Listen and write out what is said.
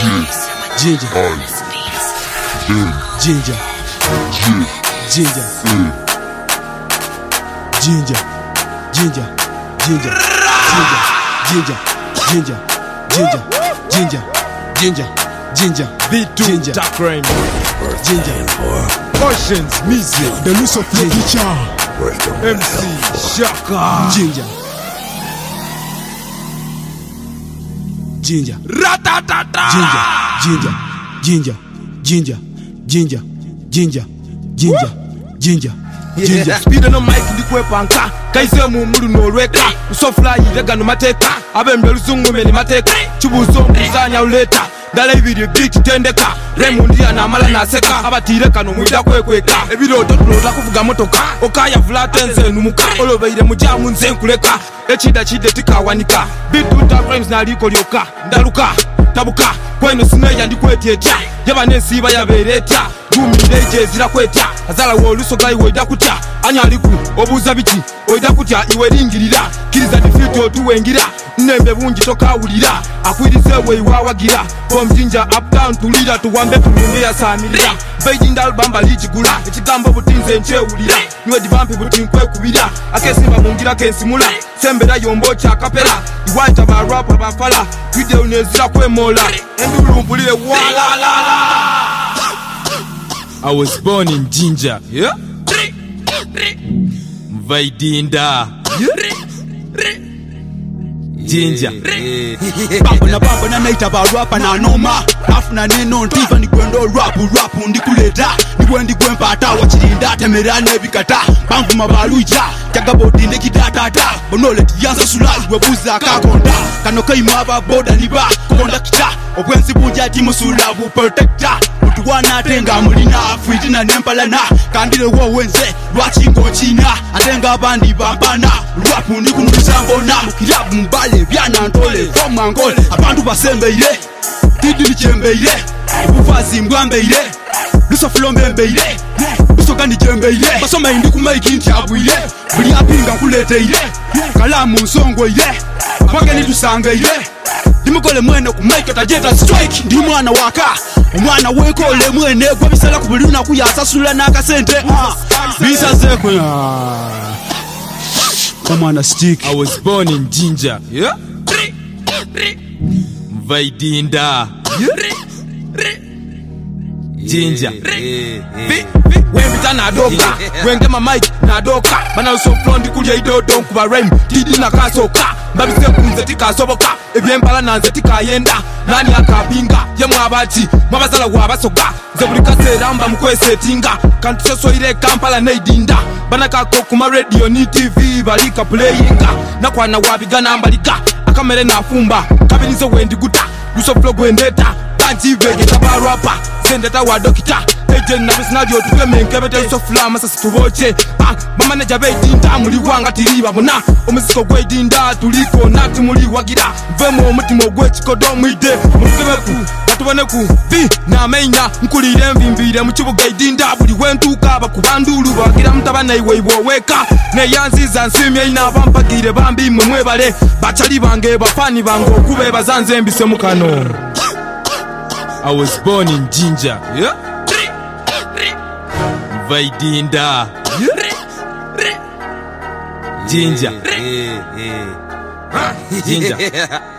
Ginger. Ginger. Ginger. Ginger. Ginger. Ginger. Ginger. Ginger. Ginger. Ginger. Ginger. Ginger. V2 Dark Rain. Ginger. Oceans Music. The loose of the future. MC Shaka. Ginger. Ginger. Ratatata. Ginger. Ginger. Ginger. Ginger. Ginger. Ginger. Ginger. Ginger. Speed no mic ndikwepanka kaise mu mulu no lweka usofly lega no mateka abembe luzungu meni mateka chibuzo muzanya uleta dala ibiri beat tendeka Raymond ya namala naseka abatire kano mwida kwekweka ebiroto tulota kuvuga motoka okaya flatense numuka olobeire mujamu nze nkuleka echida chide tikawanika bitu ta frames na liko lyoka ndaluka tabuka kweno sineya ndikwetya yaba nensiba yaberetya gumire zira kwetya azala woluso gayi weda kutya anyaliku obuza biki weda kutya iwe ringirira kiriza defeat otuwengira nembe bungi tokawulira akwirize we wawagira from Ginger uptown tulira tuwambe tulunge ya samirira Beijing albamba lijigula ekigambo butinze nchewulira niwe divampi butinkwe kubira akesimba mungira kensimula sembera yombo cha kapera iwanja ba rap abafala video nezira kwemola endulumbulire wala. I was born in Ginger. Yeah. Mvaidinda. Ginger. Bambo na naita ba rapa na noma. Afuna neno ntiva ni gwendo rap ndikuleta. Nigwendi gwempata wachirinda temerane bikata. Bamvu mabaluja tagabodi ndekidata. Bonole tiyanza sulali webuza kakonda. Kano kaimaba boda liba konda kita. Obwenzi buja timusula bu protector. Tuwana atenga mulina fitina nempalana kandile wo wenze lwachingo china atenga abandi bambana rap ni kunuzambona mukilabu mbale byana ntole from angole abantu basembeire didi nichembeire ubufazi mbwambeire luso flombeire luso kandi chembeire basoma indi kumaiki ntyabwire buli apinga kuleteire kalamu nsongoire abageni tusangeire dimukole mwene kumaika tajeta strike ndi mwana waka omwana wekole mwene gwa bisala ku buli lunaku yasasula n'akasente bisaze kwe omwana stick. I was born in Ginger. Yeah. Mvaidinda. Ginger. Wembita na doka wenge ma mic na doka bana uso flondi kulya idodo nkuba rhyme didi na kasoka babise kunze tikasoboka ebyembala nanze tikayenda nani akabinga ye mwabati mwabazala wabasoka ze buli kasera mba mukwesetinga kantu sosoire Kampala neidinda bana kako kuma radio ni TV balika playinga nakwana wabigana mbalika akamere nafumba kabinizo wendi guta uso flow gwendeta kanti vege tabarapa sendeta wa dokita ejen na bisnadio tukemenkebete so flama sasa tuboche mama ne jabe dinda muri wanga tiriba bona omusiko gwedinda tuliko nati muri wagira vemo omutima gwekikodo mwide mukebeku batuboneku vi na menya nkulire mvimbire mu kibuga idinda buli wentuka bakubandulu bagira mutabana iwe weka ne yanziza nsimye ina bampagire bambi mwebale bachali bange bafani bango kube bazanze mbise mukano. I was born in Ginger. Yeah. Vaidinda. Ginger. Ginger.